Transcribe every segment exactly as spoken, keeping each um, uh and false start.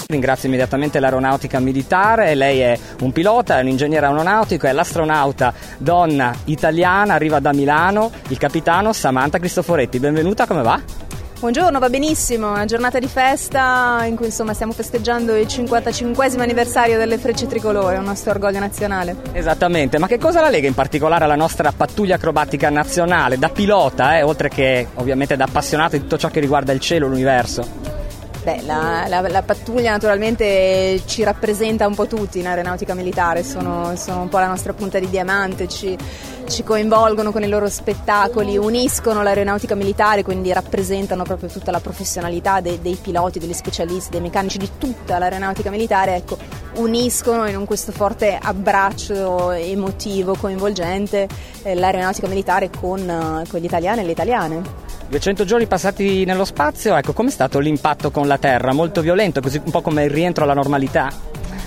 Ringrazio immediatamente l'Aeronautica Militare. Lei è un pilota, è un ingegnere aeronautico, è l'astronauta donna italiana, arriva da Milano, il capitano Samantha Cristoforetti. Benvenuta, come va? Buongiorno, va benissimo, una giornata di festa in cui insomma stiamo festeggiando il cinquantacinquesimo anniversario delle Frecce Tricolore, un nostro orgoglio nazionale. Esattamente, ma che cosa la lega in particolare alla nostra pattuglia acrobatica nazionale, da pilota, eh, oltre che ovviamente da appassionato di tutto ciò che riguarda il cielo, l'universo? Beh, la, la, la pattuglia naturalmente ci rappresenta un po' tutti in aeronautica militare, sono, sono un po' la nostra punta di diamante, ci, ci coinvolgono con i loro spettacoli, uniscono l'aeronautica militare, quindi rappresentano proprio tutta la professionalità dei, dei piloti, degli specialisti, dei meccanici, di tutta l'aeronautica militare, ecco, uniscono in un questo forte abbraccio emotivo, coinvolgente, eh, l'aeronautica militare con, uh, con gli italiani e le italiane. duecento giorni passati nello spazio, ecco, com'è stato l'impatto con la Terra? Molto violento, così un po' come il rientro alla normalità?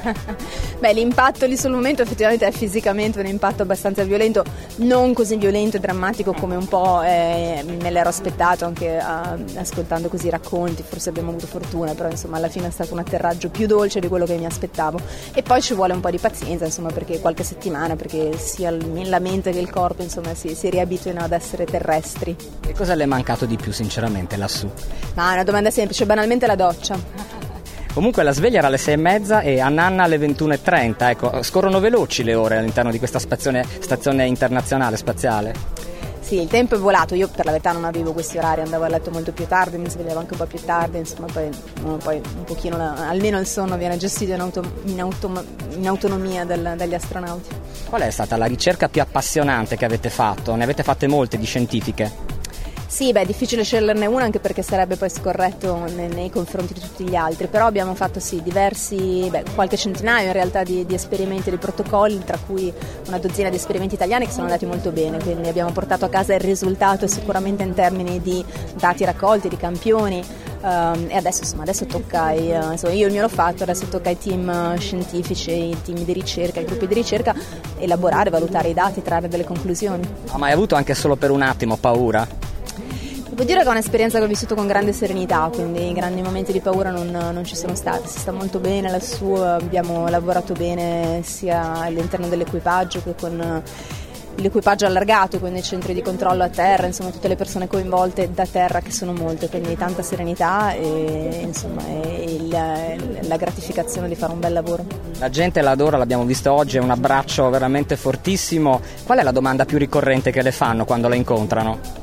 Beh, l'impatto lì sul momento effettivamente è fisicamente un impatto abbastanza violento, non così violento e drammatico come un po' eh, me l'ero aspettato anche uh, ascoltando così i racconti, forse abbiamo avuto fortuna, però insomma alla fine è stato un atterraggio più dolce di quello che mi aspettavo e poi ci vuole un po' di pazienza, insomma, perché qualche settimana, perché sia la mente che il corpo insomma si, si riabituino ad essere terrestri. Che cosa le è mancato di più sinceramente lassù? Ma è una domanda semplice, banalmente la doccia. Comunque la sveglia era alle sei e mezza e a Nanna alle ventuno e trenta, ecco, scorrono veloci le ore all'interno di questa stazione, stazione internazionale spaziale. Sì, il tempo è volato, io per la verità non avevo questi orari, andavo a letto molto più tardi, mi svegliavo anche un po' più tardi, insomma poi, no, poi un pochino, la, almeno il sonno viene gestito in, auto, in, auto, in autonomia del, dagli astronauti. Qual è stata la ricerca più appassionante che avete fatto? Ne avete fatte molte di scientifiche? Sì, beh, è difficile sceglierne una anche perché sarebbe poi scorretto nei, nei confronti di tutti gli altri, però abbiamo fatto sì diversi, beh, qualche centinaio in realtà di, di esperimenti, di protocolli, tra cui una dozzina di esperimenti italiani che sono andati molto bene, quindi abbiamo portato a casa il risultato sicuramente in termini di dati raccolti, di campioni, um, e adesso insomma adesso tocca ai, uh, insomma, io il mio l'ho fatto, adesso tocca ai team uh, scientifici, ai team di ricerca, ai gruppi di ricerca elaborare, valutare i dati, trarre delle conclusioni. Ha mai avuto anche solo per un attimo paura? Devo dire che è un'esperienza che ho vissuto con grande serenità, quindi grandi momenti di paura non, non ci sono stati, si sta molto bene lassù, abbiamo lavorato bene sia all'interno dell'equipaggio che con l'equipaggio allargato, quindi i centri di controllo a terra, insomma tutte le persone coinvolte da terra che sono molte, quindi tanta serenità e insomma e il, la gratificazione di fare un bel lavoro. La gente la adora, l'abbiamo visto oggi, è un abbraccio veramente fortissimo. Qual è la domanda più ricorrente che le fanno quando la incontrano?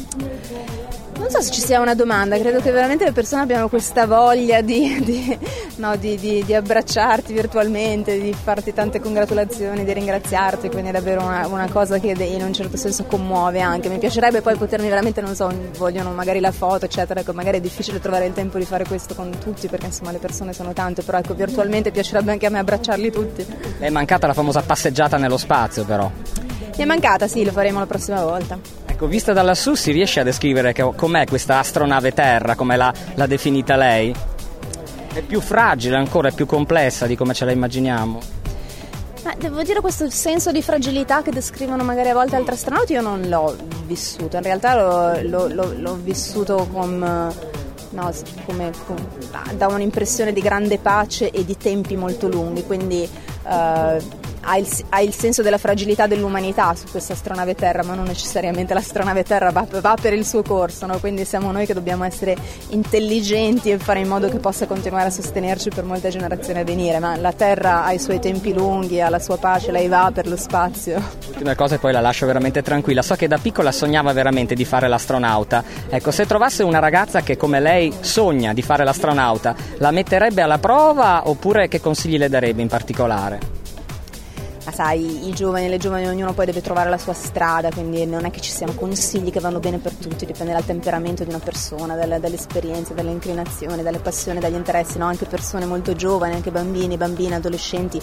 Non so se ci sia una domanda, credo che veramente le persone abbiano questa voglia di, di, no, di, di, di abbracciarti virtualmente, di farti tante congratulazioni, di ringraziarti, quindi è davvero una, una cosa che in un certo senso commuove anche. Mi piacerebbe poi potermi veramente, non so, vogliono magari la foto eccetera, ecco, magari è difficile trovare il tempo di fare questo con tutti perché insomma le persone sono tante, però ecco virtualmente piacerebbe anche a me abbracciarli tutti. È mancata la famosa passeggiata nello spazio però? Mi è mancata, sì, lo faremo la prossima volta. Ecco, vista da lassù si riesce a descrivere che, com'è questa astronave Terra, come l'ha, l'ha definita lei? È più fragile ancora, è più complessa di come ce la immaginiamo? Ma devo dire questo senso di fragilità che descrivono magari a volte altri astronauti io non l'ho vissuto, in realtà l'ho, l'ho, l'ho, l'ho vissuto con... No, come, come, da un'impressione di grande pace e di tempi molto lunghi, quindi uh, ha, il, ha il senso della fragilità dell'umanità su questa astronave Terra, ma non necessariamente l'astronave Terra va, va per il suo corso, no? Quindi siamo noi che dobbiamo essere intelligenti e fare in modo che possa continuare a sostenerci per molte generazioni a venire, ma la Terra ha i suoi tempi lunghi, ha la sua pace, lei va per lo spazio. Ultima cosa e poi la lascio veramente tranquilla, so che da piccola sognava veramente di fare l'astronauta, ecco, se trovasse una ragazza che come lei sogna di fare l'astronauta, la metterebbe alla prova oppure che consigli le darebbe in particolare? Ma sai, i giovani e le giovani ognuno poi deve trovare la sua strada, quindi non è che ci siano consigli che vanno bene per tutti, dipende dal temperamento di una persona, dalle, dalle esperienze, dalle inclinazioni, dalle passioni, dagli interessi, no? Anche persone molto giovani, anche bambini, bambine, adolescenti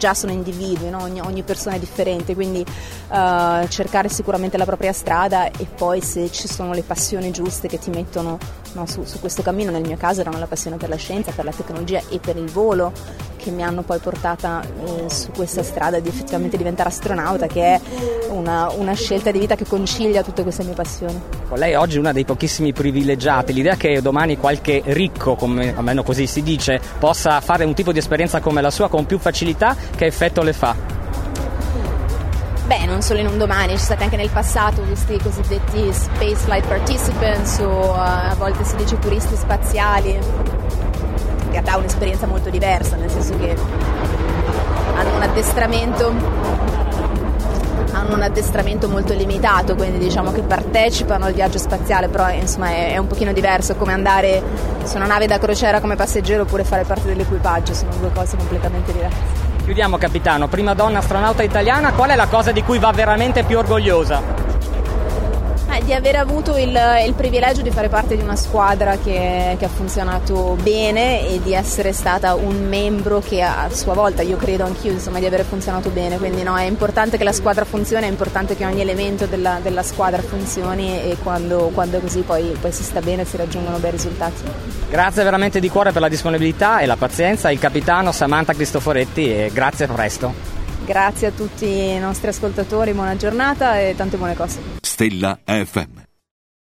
già sono individui, no? ogni, ogni persona è differente, quindi uh, cercare sicuramente la propria strada, e poi se ci sono le passioni giuste che ti mettono, no, su, su questo cammino. Nel mio caso erano la passione per la scienza, per la tecnologia e per il volo, che mi hanno poi portata eh, su questa strada di effettivamente diventare astronauta, che è una, una scelta di vita che concilia tutte queste mie passioni. Con lei oggi è una dei pochissimi privilegiati. L'idea che domani qualche ricco, come almeno così si dice, possa fare un tipo di esperienza come la sua con più facilità, che effetto le fa? Beh, non solo in un domani, ci sono stati anche nel passato questi cosiddetti space flight participants, o uh, a volte si dice turisti spaziali. In realtà è un'esperienza molto diversa, nel senso che hanno un addestramento hanno un addestramento molto limitato, quindi diciamo che partecipano al viaggio spaziale, però insomma è, è un pochino diverso, come andare su una nave da crociera come passeggero oppure fare parte dell'equipaggio, sono due cose completamente diverse. Chiudiamo, capitano, prima donna astronauta italiana, qual è la cosa di cui va veramente più orgogliosa? Eh, di aver avuto il, il privilegio di fare parte di una squadra che, che ha funzionato bene, e di essere stata un membro che a sua volta, io credo anch'io, insomma, di aver funzionato bene, quindi no, è importante che la squadra funzioni, è importante che ogni elemento della, della squadra funzioni, e quando, quando è così poi, poi si sta bene e si raggiungono bei risultati. Grazie veramente di cuore per la disponibilità e la pazienza, il capitano Samantha Cristoforetti, e grazie, a presto. Grazie a tutti i nostri ascoltatori, buona giornata e tante buone cose. Stella F M.